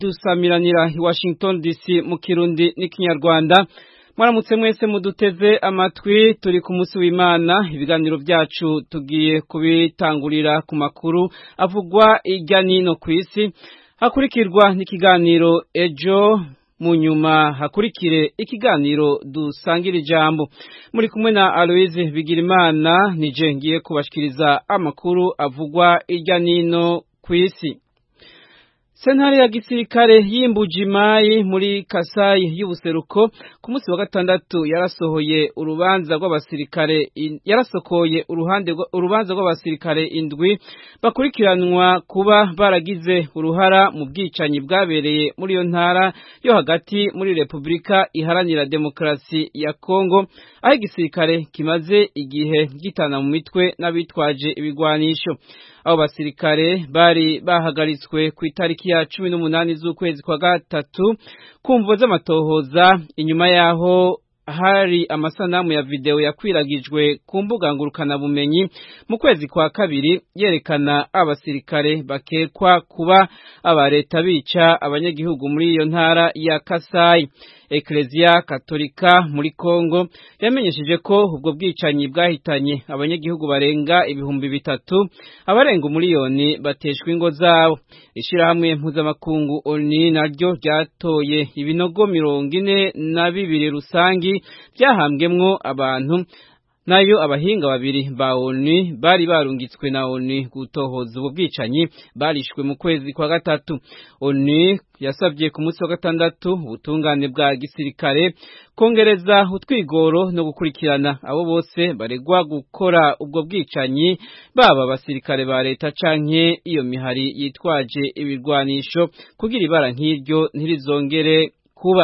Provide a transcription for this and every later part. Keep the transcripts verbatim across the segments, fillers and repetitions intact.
dusamiranira i Washington D C mu Kirundi n'ikinyarwanda. Mwaramutse mwese muduteze amatwi, turi ku munsi w'Imana. Ibiganiro byacu tugiye kubitangurira ku makuru avugwa irya nino kw'isi, hakurikirwa n'ikiganiro ejo, mu nyuma hakurikire ikiganiro dusangira ijambo. Muri kumwe na Aloise Bigirimana, nije ngiye kubashikiriza amakuru avugwa irya nino kw'isi. Sentare ya gisirikare y'Imbujimayi muri Kasai y'ubuseruko ku munsi wa gatandatu yarasohoye urubanza rw'abasirikare yarasokoye uruhande urubanza rw'abasirikare indwi bakurikiranwa kuba baragize uruhara mu bwicanyi bwabereye muri yo ntara yo hagati muri Republika Iharanira Demokarasi ya Kongo, aho igisirikare kimaze igihe gitana mu mitwe n'abitwaje ibigwanisho. Abo basirikare bari bahagaritswe ku itariki ya cumi n'umunani z'ukwezi kwa gatatu kumvo z'amatohoza, inyuma yaho hari amasanamu ya video yakwiragijwe ku mbuga ngurukana bumenyi mu kwezi kwa kabiri yerekana abasirikare bakekwa kuba aba leta bica abanyagihugu muri iyo ntara ya Kasai. Eklezia Katolika muri Kongo yamenyesheje ko ubwo bwicanyi bwahitanye abanyagihugu barenga ibihumbi bitatu, abarenga umuliyoni bateshwe ingo zabo. Ishirahamwe mpuzamakungu O N U naryo ryatoye ibinogo mirongo ine na bibiri rusangi byahambwemwo abantu, nayo abahinga babiri ba O N U bari barungitswe na O N U gutohoza ubu bwicanyi barishwe mu kwezi kwa gatatu. O N U yasabye ku munsi wa gatandatu ubutungane bwa gisirikare kongereza utwigoro no gukurikirana abo bose baregwa gukora ubwo bwicanyi, baba abasirikare ba leta canke iyo mihari yitwaje ibirwanisho, kugira ibara nk'iryo ntirizongere kuba.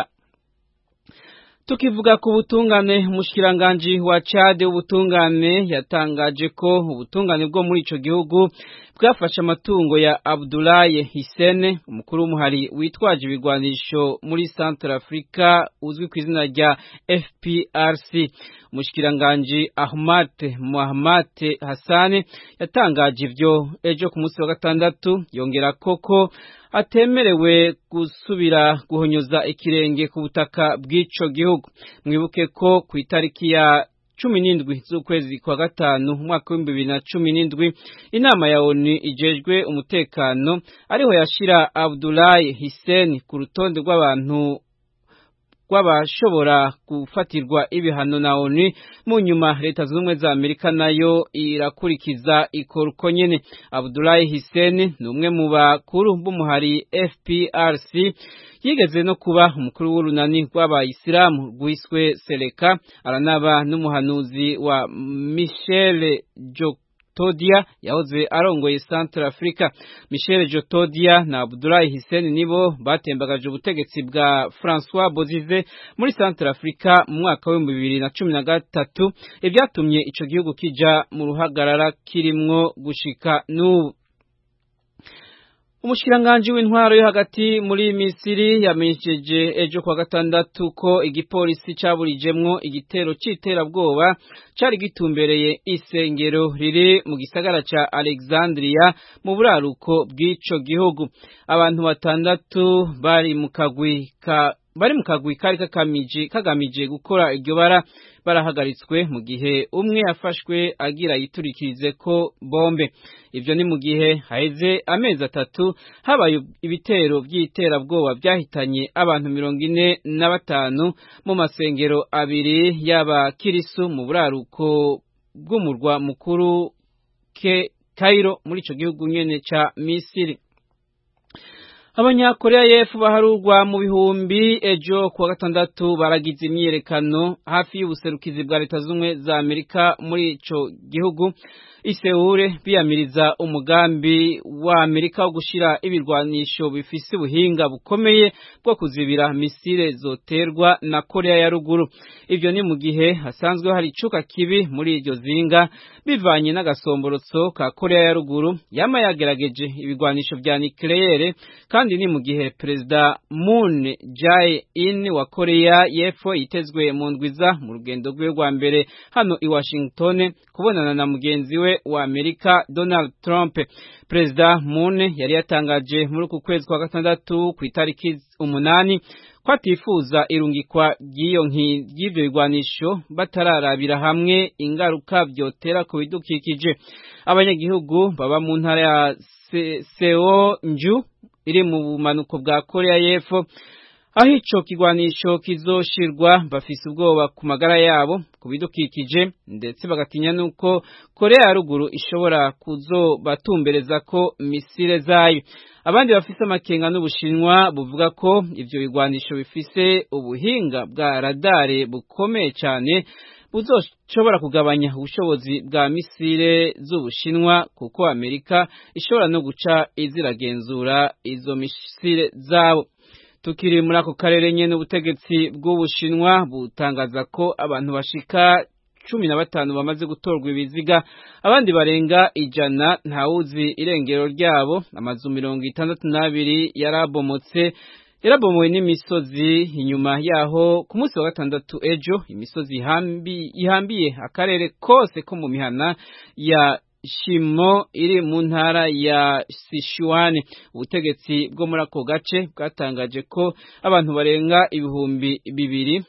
Tukivuga ku butungane, umushikiranganje wa Chad ubutungane yatangaje ko ubutungane bwo muri ico gihugu bwafashe amatungo ya Abdoulaye Hissene, umukuru w'umuhari witwaje ibigwanisho muri Central Africa uzwi ku izina rya F P R C. Umushikiranganje Ahmad Mohamed Hassan yatangaje ivyo ejo ku munsi wa gatandatu, yongera koko atemerewe gusubira guhonyoza ikirenge ku butaka bw'ico gihugu. Mwibuke ko ku itariki ya cumi n'indwi z'ukwezi kwa gatanu umwaka w'ibihumbi bibiri na cumi n'indwi inama ya O N U ijejwe umutekano ariho yashira Abdoulaye Hissene ku rutonde rw'abantu kwabashobora gufatirwa ibihano na O N U. Mu nyuma leta z'ubumwe za Amerika nayo irakurikiza ikoruko nyene. Abdoulaye Hissene ni umwe mu bakuru b'umuhari F P R C, yigeze no kuba umukuru w'urunani rw'abayisilamu rwiswe Seleka, aranaba n'umuhanuzi wa Michel Jotodia yahoze arongoye Central Africa. Michel Jotodia na Abdoulaye Hissene nibo batembagaje ubutegetsi bwa François Bozize muri Central Africa mu mwaka wa bibiri na cumi na gatatu, ibyatumye ico gihugu kija mu ruhagarara kirimwo gushika n'ubu. Umushikiranganje w'intwaro yo hagati muri Misiri yamenyesheje ejo kwa gatandatu ko igipolisi caburijemwo igitero c'iterabwoba cari gitumbereye isengero riri mu gisagara ca Alexandria mu buraruko bw'ico gihugu. Abantu batandatu bari mu kagwi ka bari mu kagwi kari kakamije kagamije gukora iryo bara barahagaritswe, mu gihe umwe yafashwe agira yiturikirize ko bombe. Ivyo ni mu gihe haheze amezi atatu habaye ibitero by'iterabwoba byahitanye abantu mirongo ine na batanu mu masengero abiri y'abakirisu mu buraruko bw'umurwa mukuru ke Cairo muri ico gihugu nyene ca Misiri. Abanyakorea y'Epfo baharurwa mu bihumbi ejo kuwa gatandatu baragize imyiyerekano hafi y'ubuserukizi bwa leta z'ubumwe za Amerika muri ico gihugu Iseure, biyamiriza umugambi wa Amerika wo gushira ibirwanisho bifise ubuhinga bukomeye bwo kuzibira misile zoterwa na Korea ya ruguru. Ivyo ni mu gihe hasanzwe hari icuka kibi muri iryo zinga bivanye n'agasomborotso ka Korea ya ruguru yama yagerageje ibigwanisho vya nucleaire, kandi kandi ni mu gihe Perezida Moon Jae-in wa Korea y'Epfo yitezwe mu ndwiza mu rugendo rwe rwa mbere hano i Washington kubonana na mugenzi we wa Amerika Donald Trump. Perezida Moon yari yatangaje muri uku kwezi kwa gatandatu ku itariki umunani ko atifuza irungikwa ry'iyo nk'ivyo bigwanisho batararabira hamwe ingaruka byotera ku bidukikije. Abanyagihugu baba mu ntara ya Seonju iri mu bumanuko bwa Korea y'Epfo aho ico kigwanisho kizoshirwa bafise ubwoba ku magara yabo ku bidukikije ndetse bagatinya nuko Korea ya ruguru ishobora kuzobatumbereza ko misile zayo. Abandi bafise amakenga n'Ubushinwa buvuga ko ivyo bigwanisho bifise ubuhinga bwa radare bukomeye cyane buzoshobora kugabanya ubushobozi bwa misile z'Ubushinwa kuko Amerika ishobora no guca iziragenzura izo misile zabo. Tukiri muri ako karere nyene ubutegetsi bw'Ubushinwa butangaza ko abantu bashika cumi na batanu bamaze gutorwa ibiziga, abandi barenga ijana ntawuzi irengero ryabo. Amazu mirongo itandatu n'abiri yarabomotse yarabomowe n'imisozi inyuma yaho ku munsi wa gatandatu ejo. Imisozi ihambi ihambiye akarere kose ko mu mihana ya Shimo iri mu ntara ya Sichuan. Ubutegetsi bwo muri ako gace bwatangaje ko abantu barenga ibihumbi bibiri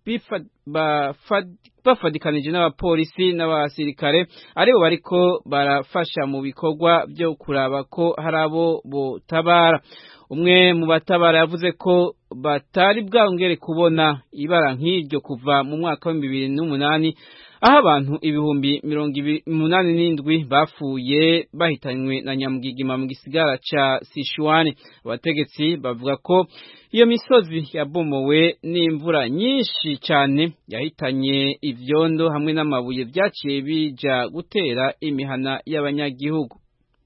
bafadikanije n'abapolisi n'abasirikare aribo bariko barafasha mu bikorwa byo kuraba ko hari abo botabara. Umwe mu batabara yavuze ko batari bwongere kubona ibara nk'iryo kuva mu mwaka wa bibiri n'umunani aho abantu ibihumbi mirongo umunani n'indwi bafuye bahitanywe na nyamugigima mu gisigara ca Sichuan. Abategetsi bavuga ko iyo misozi yabomowe n'imvura nyinshi cyane yahitanye ivyondo hamwe n'amabuye vyaciye bija gutera imihana y'abanyagihugu.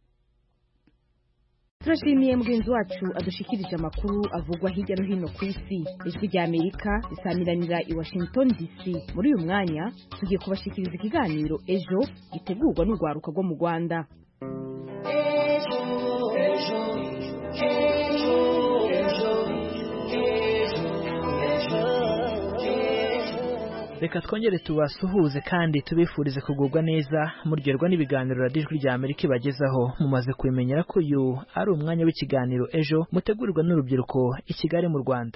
Turashimiye mugenzi wacu adushikirije amakuru avugwa hirya no hino ku isi. Ijwi rya Amerika risamiranira i Washington D C. Muri uyu mwanya tugiye kubashikiriza ikiganiro ejo gitegurwa n'urwaruka rwo mu Rwanda. Reka twongere tubasuhuze kandi tubifurize kugubwa neza muryoherwa n'ibiganiro radijwi rya Amerika bagezaho. Mumaze kwimenyera ko uyu ari umwanya w'ikiganiro ejo mutegurirwa n'urubyiruko i Kigali mu Rwanda.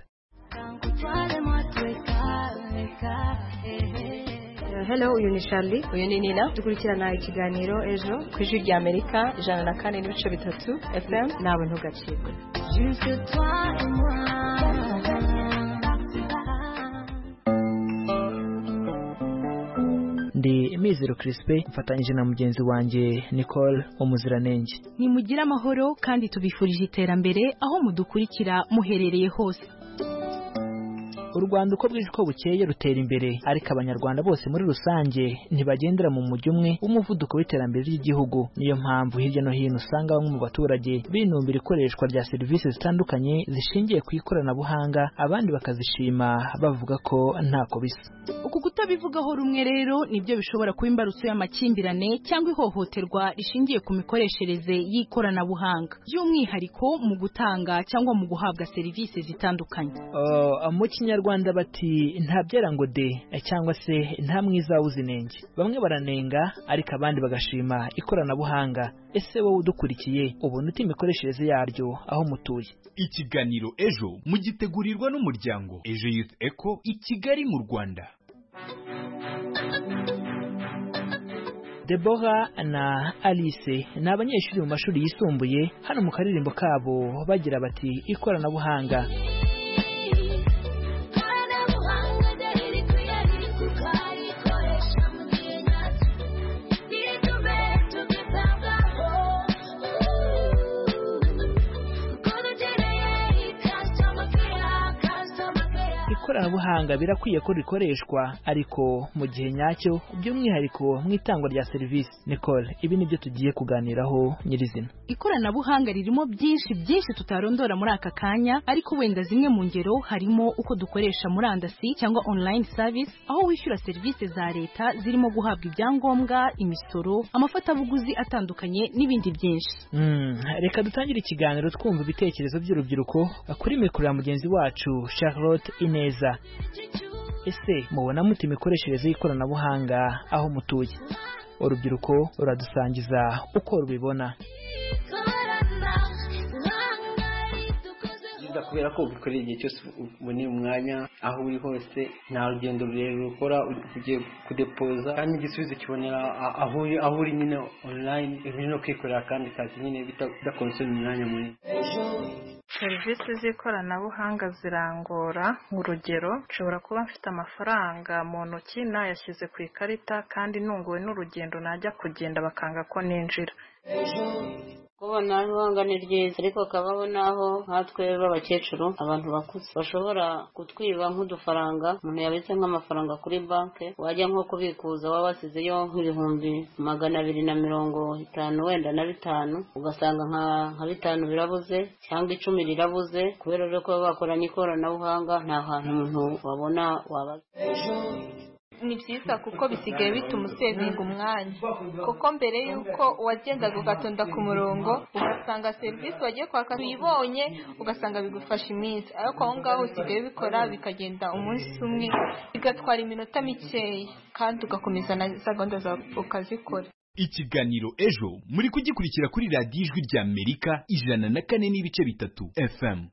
Hello, uyu ni Charlie. Uyu ni Nina. Dukurikirana ikiganiro ejo ku ijwi rya Amerika ijana na kane n'ibice bitatu F M. Nawe ntugacikwe. Ndi Mizero Crispe mfatanyije na mugenzi wanje Nicole Umuziranenge. Nimugira amahoro kandi tubifurije iterambere aho mudukurikira muherereye hose. U Rwanda uko bwije ko bukeye rutera imbere, ariko abanyarwanda bose muri rusange ntibagendera mu mujyi umwe w'umuvuduko w'iterambere ry'igihugu. Niyo mpamvu hirya no hino usanga bamwe mu baturage binumbira ikoreshwa rya serivisi zitandukanye zishingiye ku ikoranabuhanga, abandi bakazishima bavuga ko ntako bisa. Uku kutabivugaho rumwe rero nibyo bishobora kuba imbarutso y'amakimbirane cyangwa ihohoterwa rishingiye ku mikoreshereze y'ikoranabuhanga, by'umwihariko mu gutanga cyangwa mu guhabwa serivisi zitandukanye. Uh, mu Kinyarwanda bati ntabyera ngo de cyangwa se nta mwiza uzinenge. Bamwe baranenga ariko abandi bagashima ikoranabuhanga. Ese wowe udukurikiye ubona uti imikoreshereze yaryo aho mutuye? Ikiganiro ejo mugitegurirwa n'umuryango Ejo Youth Eco i Kigali mu Rwanda. Deborah na Alice ni abanyeshuri mu mashuri yisumbuye hano mu karirimbo kabo bagira bati ikoranabuhanga. ikoranabuhanga birakwiye ko rikoreshwa ariko mu gihe nyacyo by'umwihariko mu itangwa rya serivisi. Nicole, ibi nibyo tugiye kuganiraho nyirizina. Ikoranabuhanga ririmo byinshi byinshi tutarondora muri aka kanya, ariko wenda zimwe mu ngero harimo uko dukoresha murandasi cyangwa online service, aho wishyura serivisi za leta zirimo guhabwa ibyangombwa, imisoro, amafatabuguzi atandukanye n'ibindi byinshi. Mm, reka dutangire ikiganiro twumva ibitekerezo by'urubyiruko kuri mikoro ya mugenzi wacu Charlotte Ineza. Ese mubona mute imikoreshereze y'ikoranabuhanga aho mutuye? Urubyiruko ruradusangiza uko rubibona. kubera ko ubikorera igihe cyose uboneye umwanya aho uri hose, nta rugendo rurerure ukora ugiye kudepoza, kandi igisubizo kibonera aho uri aho uri nyine online, ibintu no kwikorera kandi kazi nyine bidakonsoma umwanya munini. Serivisi z'ikoranabuhanga zirangora. Urugero, nshobora kuba mfite amafaranga mu ntoki nayashyize ku ikarita kandi nunguwe n'urugendo najya kugenda bakanga ko ninjira. Kubona ikoranabuhanga ni ryiza, ariko kabaho naho nkatwe b'abakecuru, abantu bakuze bashobora kutwiba nk'udufaranga. Umuntu yabitse nk'amafaranga kuri banki, wajya nko kubikuza waba wasizeyo nk'ibihumbi magana abiri na mirongo itanu wenda na bitanu, ugasanga nka bitanu birabuze cyangwa icumi rirabuze, kubera rero ko bakoranye ikoranabuhanga nta hantu umuntu wabona wabaza. Ni byiza kuko bisigaye bituma usevinga umwanya, kuko mbere yuko wagendaga ugatonda ku murongo ugasanga serivisi wagiye kwaka uyibonye ugasanga bigufasha iminsi, ariko aho ngaho usigaye bikora bikagenda umunsi umwe, bigatwara iminota mikeya kandi ugakomeza na za gahunda zawe ukazikora. Ikiganiro Ejo muri kugikurikira kuri radiyo Ijwi rya Amerika ijana na kane n'ibice bitatu F M.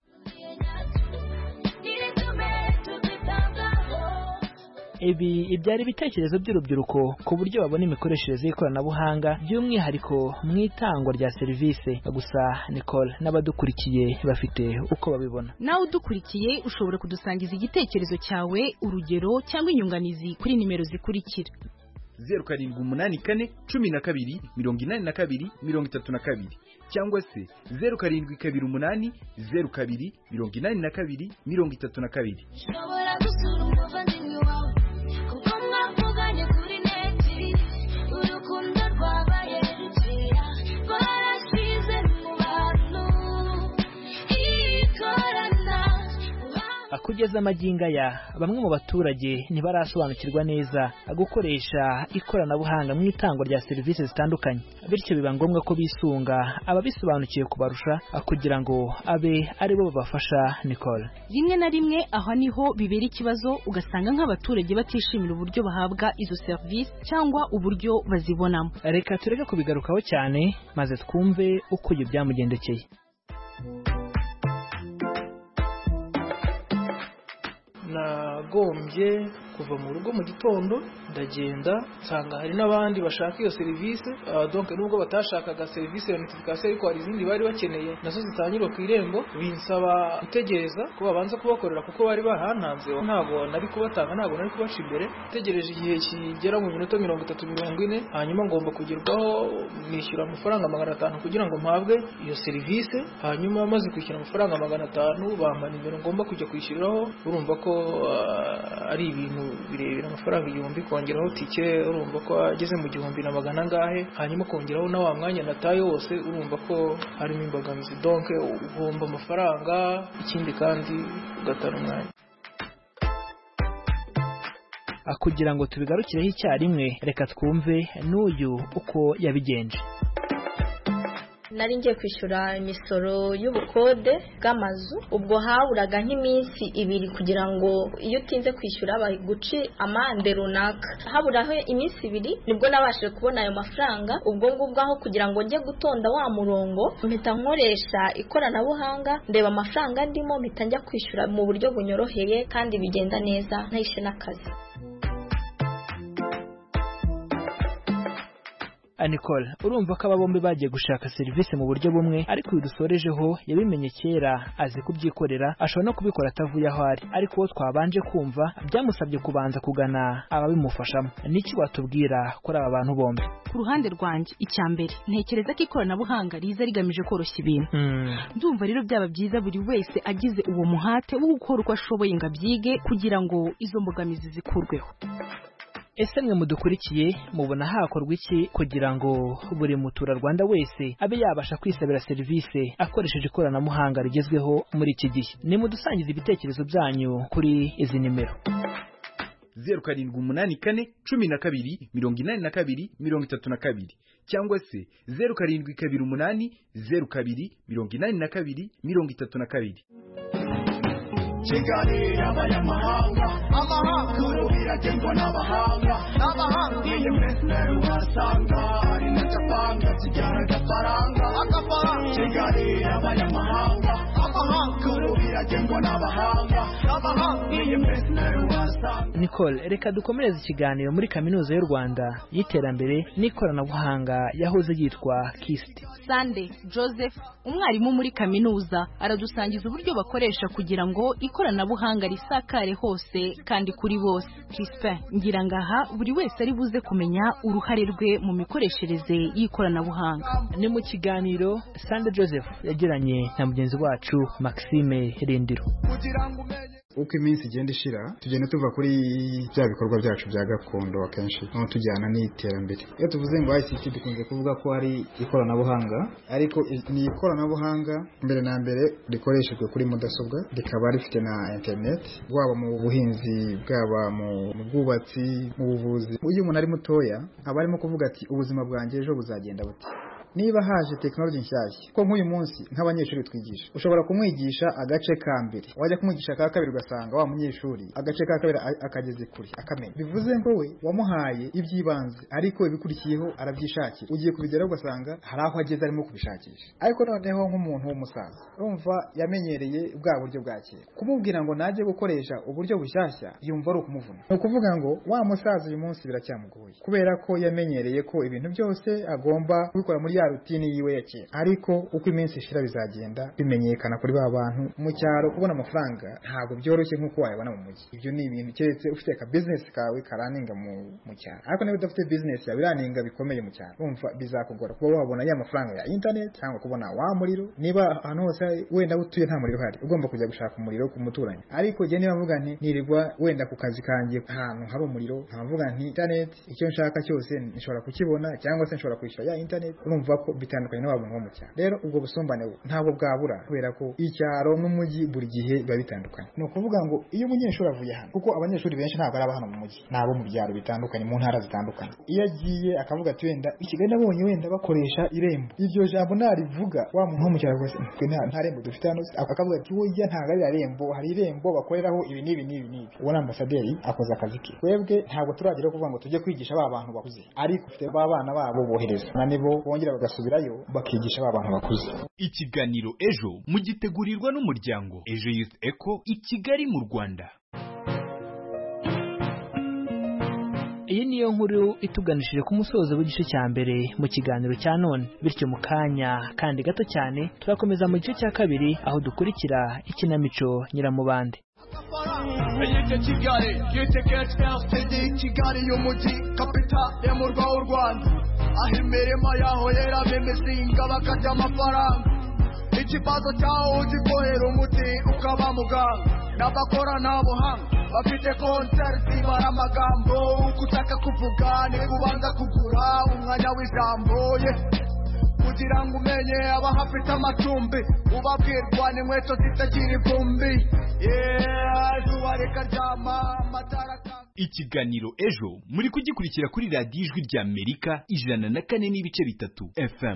Ibi ibyari ibitekerezo by'urubyiruko ku buryo babona imikoreshereze y'ikoranabuhanga by'umwihariko mu itangwa rya serivisi. Gusa Nicole n'abadukurikiye bafite uko babibona. Nawe udukurikiye ushobora kudusangiza igitekerezo cyawe, urugero cyangwa inyunganizi kuri nimero zikurikira: zeru karindwi umunani kane cumi na kabiri mirongo inani na kabiri mirongo itatu na kabiri cyangwa se zeru karindwi kabiri umunani zeru kabiri mirongo inani na kabiri mirongo itatu na kabiri. Kugeza amagingo aya bamwe mu baturage ntibarasobanukirwa neza gukoresha ikoranabuhanga mu itangwa rya serivisi zitandukanye, bityo biba ngombwa ko bisunga ababisobanukiye kubarusha kugira ngo abe ari bo babafasha. Nicole, rimwe na rimwe aho niho bibera ikibazo, ugasanga nk'abaturage batishimira uburyo bahabwa izo serivisi cyangwa uburyo bazibonamo. Reka tureke kubigarukaho cyane maze twumve uko ibyo byamugendekeye. Nagombye kuva mu rugo mu gitondo ndagenda nsanga hari n'abandi bashaka iyo serivisi, uh, donc nubwo batashakaga serivisi ya notification ariko hari izindi bari bakeneye nazo zitangirwa ku irembo, binsaba gutegereza ko babanza kubakorera kuko bari bahantanze, ntabwo nari kubatanga, ntabwo nari kubaca imbere. Tegereje igihe kigera mu minota mirongo itatu mirongo ine, hanyuma ngomba kugerwaho nishyura amafaranga magana atanu kugira ngo mpabwe iyo serivisi. Hanyuma maze kwishyura amafaranga magana atanu bampa nimero ngomba kujya kwishyuriraho. Urumva ko uh, ari ibintu birebera amafaranga igihumbi, kongeraho tike urumva ko ageze mu gihumbi na magana angahe, hanyuma kongeraho na wa mwanya nataye wose, urumva ko harimo imbogamizi. Donc ugomba amafaranga, ikindi kandi ugatara umwanya. Kugira ngo tubigarukireho icyarimwe, reka twumve n'uyu uko yabigenje. Nari ngiye kwishyura imisoro y'ubukode bw'amazu, ubwo haburaga nk'iminsi ibiri kugira ngo iyo utinze kwishyura baguci amande runaka. Haburaho iminsi ibiri nibwo nabashije kubona ayo mafaranga. Ubwo ngubwo aho kugira ngo njye gutonda wa murongo, mpita nkoresha ikoranabuhanga, ndeba amafaranga ndimo, mpita njya kwishyura mu buryo bunyoroheye kandi bigenda neza, ntahishe n'akazi. Nicole urumva ko aba bombi bagiye gushaka serivisi mu buryo bumwe ariko uyu dusorejeho yabimenye kera azi kubyikorera ashobora no kubikora atavuye aho ari ariko uwo twabanje kumva byamusabye kubanza kugana ababimufashamo niki watubwira kuri aba bantu bombi ku ruhande rwanjye icya mbere ntekereza ko ikoranabuhanga riza rigamije koroshya ibintu ndumva rero byaba byiza buri wese agize uwo muhate wo gukora uko ashoboye ngo abyige kugira ngo izo mbogamizi zikurweho. Ese mwe mudukurikiye mubona hakorwa iki kugira ngo buri muturarwanda wese abe yabasha kwisabira serivisi akoresheje ikoranabuhanga rigezweho muri iki gihe? Ni mudusangiza ibitekerezo byanyu kuri izi nimero zeru karindwi umunani kane cumi na kabiri mirongo inani na kabiri mirongo itatu na kabiri cyangwa se zeru karindwi kabiri umunani zeru kabiri mirongo inani na kabiri mirongo itatu na kabiri. Kigali y'abanyamahanga amakuru biragengwa n'abahanga n'abahanga iyi mesero wasanga ari na Japanga kijyana agafaranga agafaranga Kigali y'abanyamahanga amakuru biragengwa n'abahanga n'abahanga iyi mesero wasanga. Nicole reka dukomereze ikiganiro muri kaminuza y'u Rwanda y'iterambere n'ikoranabuhanga yahoze yitwa K I S T. Sunday Joseph umwarimu muri kaminuza aradusangiza uburyo bakoresha kugira ngo ikoranabuhanga risakare hose kandi kuri bose. Crispin ngira ngaha buri wese ari buze kumenya uruhare rwe mu mikoreshereze y'ikoranabuhanga. Ni mu kiganiro Sunday Joseph yagiranye na mugenzi wacu Maxime Rindiro. Uko iminsi igenda ishira tugenda tuva kuri bya bikorwa byacu bya gakondo akenshi no tujyana n'iterambere. Iyo tuvuze ngo I C T dukunze kuvuga ko hari ikoranabuhanga ariko ni ikoranabuhanga mbere na mbere rikoreshejwe kuri mudasobwa rikaba rifite na internet waba mu buhinzi bwaba mu bwubatsi mu buvuzi. Uyu umuntu ari mutoya aba arimo kuvuga ati ubuzima bwanjye ejo buzagenda buti. Niba haje technology nshyashya ko nk'uyu munsi nk'abanyeshuri twigisha ushobora kumwigisha agace ka mbere wajya kumwigisha ka kabiri ugasanga wa munyeshuri agace ka kabiri akageze kuri akamenya bivuze ngo we wamuhaye ibyibanze ariko ibikurikiyeho arabyishakira ugiye kubigeraho ugasanga hari aho ageze arimo kubishakisha ariko noneho nk'umuntu w'umusaza urumva yamenyereye bwa buryo bwa kera kumubwira ngo najye gukoresha uburyo bushyashya yumva ari ukumuvuna ni ukuvuga ngo wa musaza uyu munsi biracyamugoye kubera ko yamenyereye ko ibintu byose agomba kubikora muri ya rutini yiwe ya kera ariko uko iminsi ishira bizagenda bimenyekana kuri ba bantu mu cyaro kubona amafaranga ntabwo byoroshye nk'uko wayabona mu mujyi. Ibyo ni ibintu keretse ufite ka business kawe karaninga mu mu cyaro ariko niba udafite business yawe iraninga bikomeye mu cyaro umva bizakugora kuba wabona ya mafaranga ya internet cyangwa kubona wa muriro niba ahantu hose wenda utuye nta muriro hari ugomba kujya gushaka umuriro ku muturanyi. Ariko je niba mvuga nti nirirwa wenda ku kazi kanjye ahantu hari umuriro nkavuga nti internet icyo nshaka cyose nshobora kukibona cyangwa se nshobora kwishyura ya internet urumva ko bitandukanye n'abantu bo mu cyaro. Rero ubwo busumbane ntabwo bwabura kubera ko icyaro n'umujyi buri gihe biba bitandukanye. Ni ukuvuga ngo iyo umunyeshuri avuye hano kuko abanyeshuri benshi ntabwo ari hano mu mujyi nabo mu byaro bitandukanye mu ntara zitandukanye iyo agiye akavuga ati wenda ikigali nabonye wenda bakoresha irembo iryo jambo narivuga wa muntu wo mu cyaro rwose nta rembo dufite hano akavuga ati wowe ijya ntabwo ari irembo hari irembo bakoreraho ibi n'ibi n'ibi n'ibi. Uwo ambasaderi akoze akazi ke twebwe ntabwo turagera kuvuga ngo tujye kwigisha ba bantu bakuze ariko ufite ba bana babo bohereza na nibo bongera bagasubirayo bakigisha ba bantu bakuze. Ikiganiro ejo mugitegurirwa n'umuryango Ejo Youth Eco i Kigali mu Rwanda. Iyi niyo nkuru ituganishije ku musozo w'igice cya mbere mu kiganiro cya none bityo mu kanya kandi gato cyane turakomeza mu gice cya kabiri aho dukurikira ikinamico Nyiramubande. Yite Kigali yite Kigali Kigali y'umujyi capital y'umurwa w'u Rwanda aho imirimo yaho yeramo imizinga bakarya amafaranga ikibazo cyawo ugikohera umuti ukaba muganga n'abakora nta buhanga bafite konserti bara amagambo uko ushaka kuvuga ni kubanza kugura umwanya w'ijambo ye kugira ngo umenye abahafite amacumbi ubabwirwa n'inkweto zitagira ivumbi izuba rikaryama amatara. Ikiganiro ejo muri kugikurikira kuri radiyo ijwi rya Amerika ijana na kane n'ibice bitatu F M.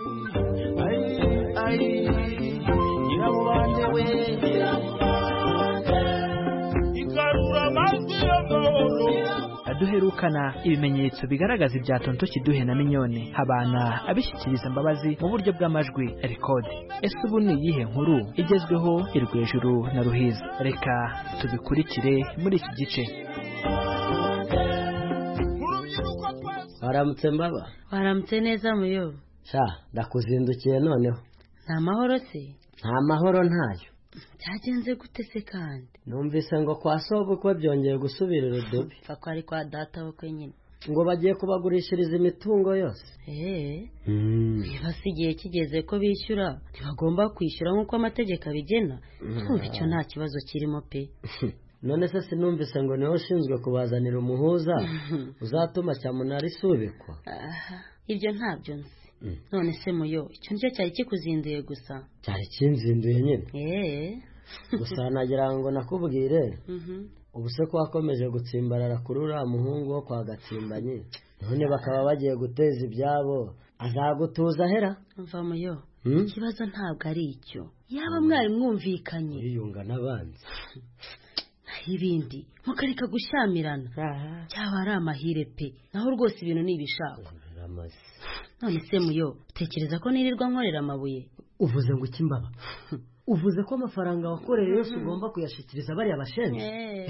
Duherukana ibimenyetso bigaragaza ibya Tonto Kiduhe na Minyone habana abishyikiriza imbabazi mu buryo bw'amajwi record. Ese ubu ni iyihe nkuru igezweho irwejuru na Ruhiza? Reka tubikurikire muri iki gice. waramutse mbaba waramutse neza muyo sha ndakuzindukiye noneho nta mahoro se nta mahoro ntayo byagenze gute se kandi numvise ngo kwa sogo ko byongeye gusubira urudobi fa ko ari kwa data we kwenyine ngo bagiye kubagurishiriza imitungo yose eh biba sigiye kigeze ko bishyura ntibagomba kwishyura nk'uko amategeko abigena twumva icyo nta kibazo kirimo pe none se sinumvise ngo niwe ushinzwe kubazanira umuhuza uzatuma cyamunara isubikwa ibyo ntabyo nzi none se muyo icyo nicyo cyari kikuzinduye gusa cyari kinzinduye nyine eh gusa nagira ngo nakubwire ubu se ko wakomeje gutsimbarara kuri uriya muhungu wo kwa Gatsimbanye none bakaba bagiye guteza ibyabo azagutuza hera mva muyo ikibazo ntabwo ari icyo yaba mwari mwumvikanye yiyunga n'abandi ibindi mukareka gushyamirana cyaba ari amahire pe naho rwose ibintu nibishaka none se muyo utekereza ko nirirwa nkorera amabuye uvuze ngo iki mbaba uvuze ko amafaranga wakoreye yose ugomba kuyashikiriza bariya bashenze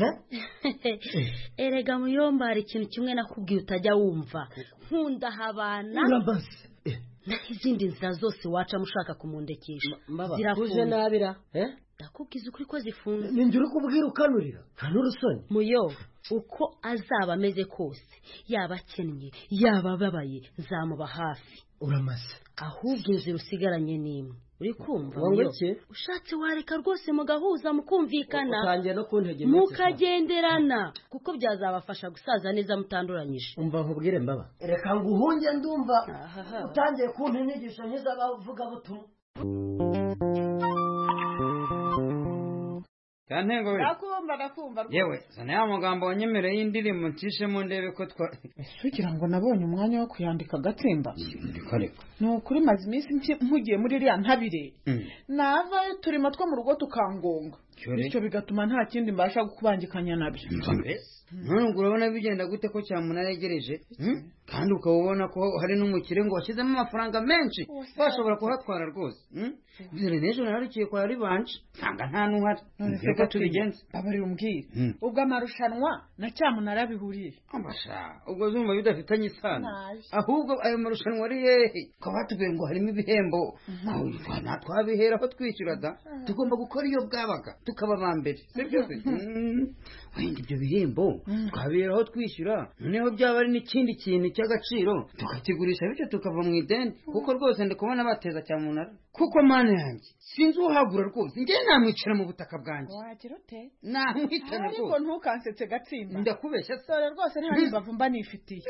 erega muyomba hari ikintu kimwe nakubwiye utajya wumva nkunda habana urabaze naho izindi nzira zose waca mushaka kumundekesha zirafunze nabira ndakubwiza ukuri ko zifunze ninjye uri kubwira ukanurira nta n'urusoni muyo uko azaba ameze kose yaba akennye yaba ababaye nzamuba hafi uramaze ahubwo inzira usigaranye n'imwe uri kumva ushatse wareka rwose mugahuza mukumvikana mukagenderana kuko byazabafasha gusaza neza mutanduranyije umva nkubwire mbaba reka nguhunge ndumva utangiye kumpa inyigisho nk'iz'abavuga butumwa kantengo we ndakumva ndakumva yewe zana ya magambo wanyemereye y'indirimbo ncishemo ndebe ko twa sugira ngo nabonye umwanya wo kuyandika Gatsimba ni ukuri maze iminsi mpugiye muri iriya ntabire nava turimo two mu rugo tukangonga bityo bigatuma nta kindi mbasha kubangikanya nabyo none ubwo urabona bigenda gute ko cyamunara yegereje kandi ukaba ubona ko hari n'umukire ngo washyizemo amafaranga menshi bashobora kuhatwara rwose dore n'ejo nararukiye kwa ribanje nsanga nta n'uhari reka tubigenze abarira umbwire ubwo amarushanwa na cyamunara bihuriye amasha ubwo zumva bidafitanye isano ahubwo ayo marushanwa ari hehe ko batubwiye ngo harimo ibihembo twabihera aho twishyura da tugomba gukora iyo bwabaga tukaba ba mbere sibyo se wenda ibyo bihembo twabihera aho twishyura noneho byaba ari n'ikindi kintu cy'agaciro tukakigurisha bityo tukava mu ideni kuko rwose ndi kubona bateza cyamunara kuko mana yanjye sinzi uhagura rwose njye namwicara mu butaka bwanjye wagira ute namwitana rwose ariko ntukansetse Gatsimba ndakubeshya sore rwose nta nimbavu mba nifitiye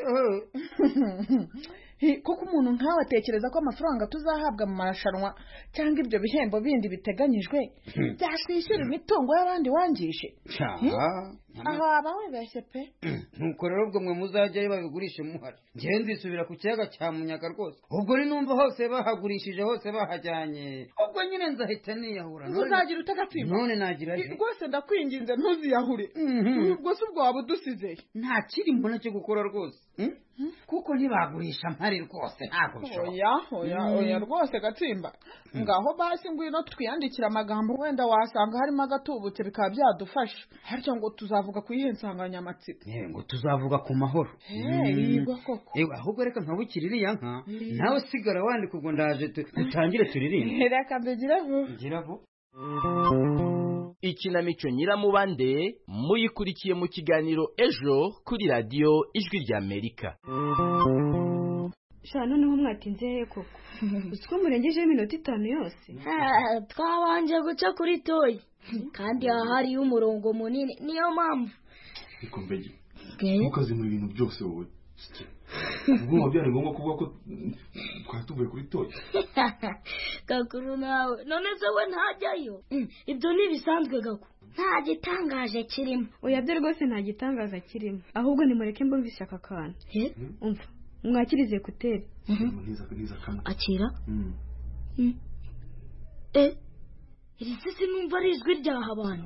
kuko umuntu nkawe atekereza ko amafaranga tuzahabwa mu marushanwa cyangwa ibyo bihembo bindi biteganyijwe byaswishyura imitungo y'abandi wangije aho waba wibeshye pe nuko rero ubwo mwe muzajyayo babigurishe muhari njyewe nzisubira ku kiyaga cya Munyaga rwose ubwo ni numva hose bahagurishije hose bahajyanye ubwo nyine nzahita niyahura uzagira utagatsimba none nagira rwose ndakwinginze ntuziyahure ubwo se ubwo waba udusizeye nta kiri mbona cyo gukora rwose kuko ntibagurisha mpari rwose ntabwo bishoboka oya oya oya rwose Gatsimba ngaho basi ngwino twiyandikira amagambo wenda wasanga harimo agatubutse bikaba byadufasha harya ngo tuzavuga ku yihe nsanganyamatsiko ngo tuzavuga ku mahoro yego koko ewe ahubwo reka nkabukira iriya nka nawe sigara wandika ubwo ndaje dutangire turirimbe reka mbigire vuba ngira vuba ikinamico Nyiramubande muyikurikiye mu kiganiro ejo kuri radiyo ijwi ry'Amerika sha noneho mwatinze he koko uzi ko murengejeho iminota itanu yose twabanje guca kuri toyi kandi aha hariyo umurongo munini niyo mpamvu ariko mbege ntukaze mu bintu byose wowe ubwo byari ngombwa kuvuga ko twari tuvuye kuri toyi gakuru nawe none se we ntajyayo ibyo ntibisanzwe gaku nta gitangaje kirimo oya byo rwose nta gitangaza kirimo ahubwo nimureke mbumvise aka kantu umva mwakirize kuteri akira eh iri sisi numva ari ijwi rya habana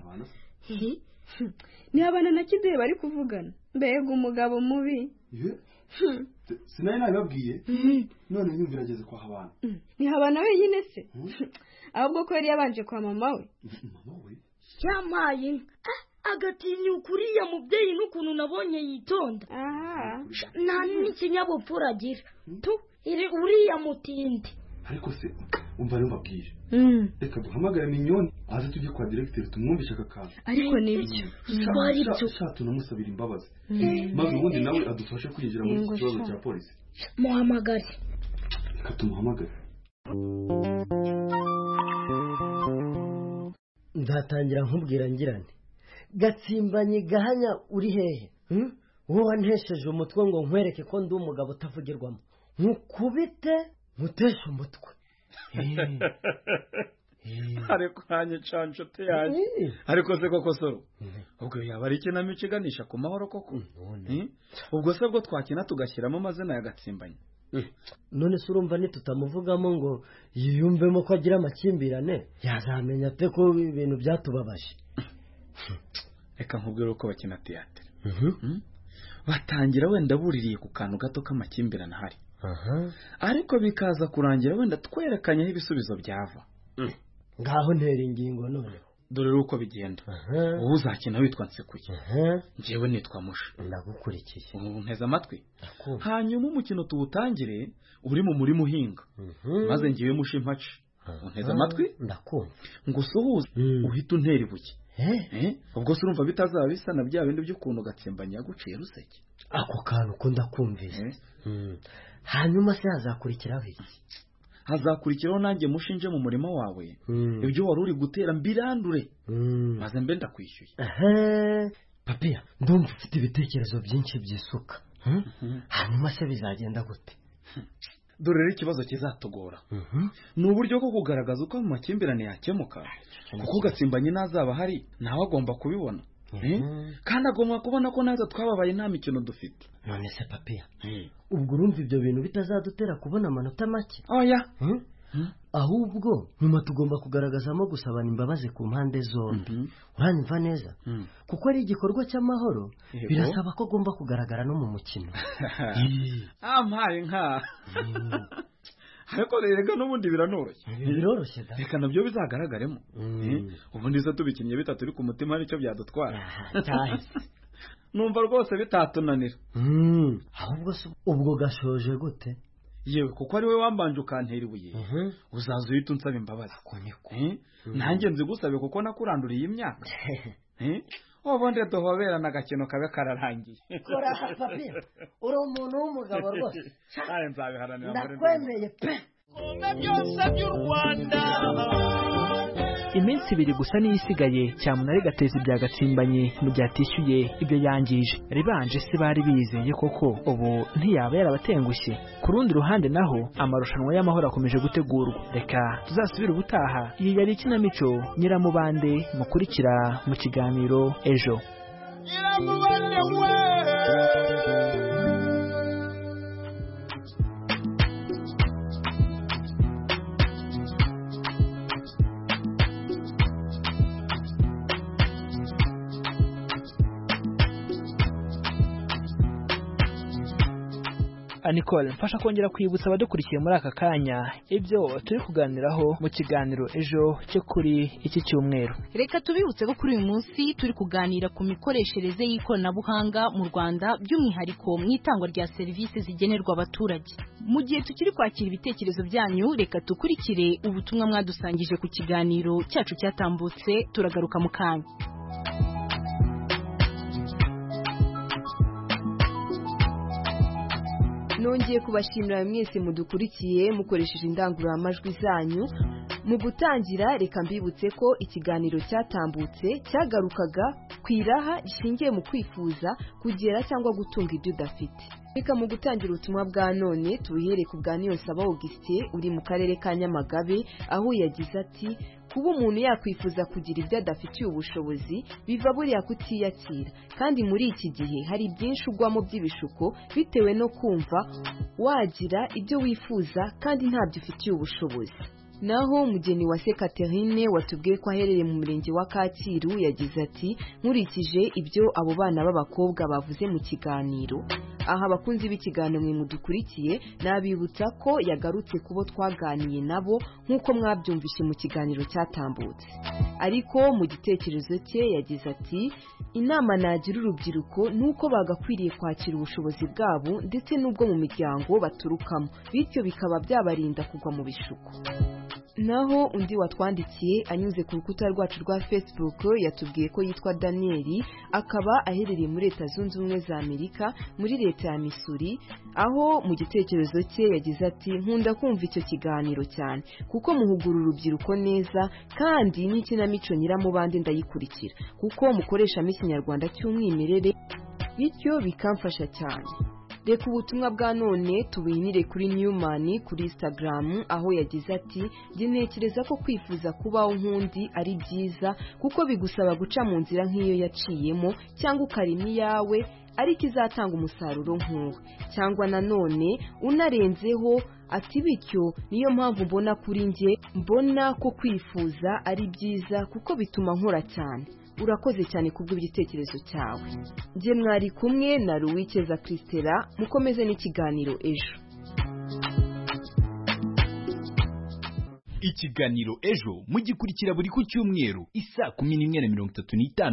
ni habana na kiduhe bari kuvugana mbega umugabo mubi sinari nabibabwiye none nyumvira ageze kwa habana ni habana wenyine se ahubwo ko yari yabanje kwa mama we yamaye inka wagatinyuka uriya mubyeyi n'ukuntu nabonye yitonda nta n'ikinyabupfura agira tu uriya mutindi. ariko se umva rero mbabwire reka duhamagare minyoni aze tujye kwa directeur tumwumvishe aka kantu. ariko nibyo sha tunamusabira imbabazi maze ubundi nawe adufashe kwinjira mu kibazo cya polisi. muhamagare. reka tumuhamagare. ndatangira nkubwira ngirane Gatsimbanye Gahanya uri hehe? wowe wantesheje umutwe ngo nkwereke ko ndi umugabo utavugirwamo nkukubite nkuteshe umutwe. ariko hanye cancote yanjye ariko se koko soro ubwo yaba ari ikinamico iganisha ku mahoro koko ubwo se bwo twakina tugashyiramo amazina ya Gatsimbanye. none se urumva nitutamuvugamo ngo yiyumvemo ko agira amakimbirane yazamenya ate ko ibintu byatubabaje. reka nkubwire uko bakina teatire batangira wenda buririye ku kantu gato k'amakimbirane ahari ariko bikaza kurangira wenda twerekanyeho ibisubizo byava. ngaho ntera ingingo none dore uko bigenda. wowe uzakina witwa Nsekuye njyewe nitwa Musha. ndagukurikiye ubu nteze amatwi hanyuma umukino tuwutangire uri mu murima uhinga maze ngiye Musha impaci unteze amatwi ndakumva ngo usuhuze uhita untera ibuye. ubwo se urumva bitazaba bisa na bya bindi by'ukuntu Gatsimbanye yaguciye ruseke. ako kantu ko ndakumvise. hanyuma se hazakurikiraho iki? hazakurikiraho nanjye mushinje mu murima wawe ibyo wari uri gutera mbirandure maze mbe ndakwishyuye. papiya ndumva ufite ibitekerezo byinshi by'isuka. hanyuma se bizagenda gute? dore rero ikibazo kizatugora ni uburyo bwo kugaragaza uko mu makimbirane yakemuka kuko Gatsimbanye nazaba hari nawe agomba kubibona kandi agomba kubona ko natwe twababaye nta mikino dufite. none se papiya ubwo urumva ibyo bintu bitazadutera kubona amanota make? oya ahubwo nyuma tugomba kugaragazamo gusabana imbabazi ku mpande zombi. uranyumva neza? kuko ari igikorwa cy'amahoro birasaba ko agomba kugaragara no mu mukino. ampaye nka ariko rega n'ubundi biranoroshye. biroroshye da. reka nabyo bizagaragaremo ubundi se tubikinnye bitatu uri ku mutima nicyo byadutwara. numva rwose bitatunanira. ahubwo se ubwo gashoje gute? yewe kuko ari we wambanje ukantera ibuye uzaza uhita unsaba imbabazi. nanjye nzigusabe kuko nakuranduriye imyaka. ubundi duhoberana agakino kabe kararangiye. kora papiya uri umuntu w'umugabo rwose. nzabiharanira ndakwemeye pe. byose by'u Rwanda. iminsi ibiri gusa niyo isigaye cyamunara gateza ibya Gatsimbanye mu gihe atishyuye ibyo yangije. ribanje se bari bizeye koko ubu ntiyaba yarabatengushye. ku rundi ruhande naho amarushanwa y'amahoro akomeje gutegurwa. reka tuzasubire ubutaha. iyi yari ikinamico Nyiramubande mukurikira mu kiganiro ejo. Nyiramubande we Nicole mfasha kongera kwibutsa abadukurikiye muri aka kanya ibyo turi kuganiraho mu kiganiro ejo cyo kuri iki cyumweru. Reka tubibutse ko kuri uyu munsi turi kuganira ku mikoreshereze y'ikoranabuhanga mu Rwanda by'umwihariko mu itangwa rya serivisi zigenerwa abaturage. Mu gihe tukiri kwakira ibitekerezo byanyu reka tukurikire ubutumwa mwadusangije ku kiganiro cyacu cyatambutse turagaruka mu kanya. nongeye kubashimira mwese mudukurikiye mukoresheje indangururamajwi zanyu. mu gutangira reka mbibutse ko ikiganiro cyatambutse cyagarukaga ku iraha rishingiye mu kwifuza kugera cyangwa gutunga ibyo udafite. reka mu gutangira ubutumwa bwa none tubihere ku bwa Niyonsaba Augustin uri mu karere ka Nyamagabe aho yagize ati kuba umuntu yakwifuza kugira ibyo adafitiye ubushobozi biva buriya kutiyakira kandi muri iki gihe hari byinshi ugwamo by'ibishuko bitewe no kumva wagira ibyo wifuza kandi ntabyo ufitiye ubushobozi. naho mugeni wa se Catherine watubwiye ko aherereye mu murenge wa Kacyiru yagize ati nkurikije ibyo abo bana b'abakobwa bavuze mu kiganiro aha abakunzi b'ikiganiro mwe mudukurikiye nabibutsa ko yagarutse kubo twaganiye nabo nk'uko mwabyumvishe mu kiganiro cyatambutse ariko mu gitekerezo cye yagize ati inama nagira urubyiruko nuko bagakwiriye kwakira ubushobozi bwabo ndetse n'ubwo mu miryango baturukamo bityo bikaba byabarinda kugwa mu bishuko. Naho undi watwandikiye anyuze ku rukuta rwacu rwa Facebook yatubwiye ko yitwa Daniel akaba aherereye muri Leta Zunze Ubumwe za Amerika muri leta ya Missouri, aho mu gitekerezo cye yagize ati nkunda kumva icyo kiganiro cyane kuko muhugura urubyiruko neza kandi n'ikinamico nyiramubande ndayikurikira kuko mukoreshamo ikinyarwanda cy'umwimerere bityo bikamfasha cyane. Reka ubutumwa bwa none tubinire kuri Newman kuri Instagram aho yagize ati njye ntekereza ko kwifuza kubaho nk'undi ari byiza kuko bigusaba guca mu nzira nk'iyo yaciyemo cyangwa ukarima iyawe ariko izatanga umusaruro nk'uwe cyangwa nanone unarenzeho ati bityo niyo mpamvu mbona kuri njye mbona ko kwifuza ari byiza kuko bituma nkora cyane. Urakoze cyane kubw'igitekerezo cyawe. Nje mwari kumwe na Ruwikeza Kristela mukomeze n'ikiganiro ejo. Ikiganiro ejo mugikurikira buri ku cyumweru isa kumi n'imwe na mirongo itatu n'itanu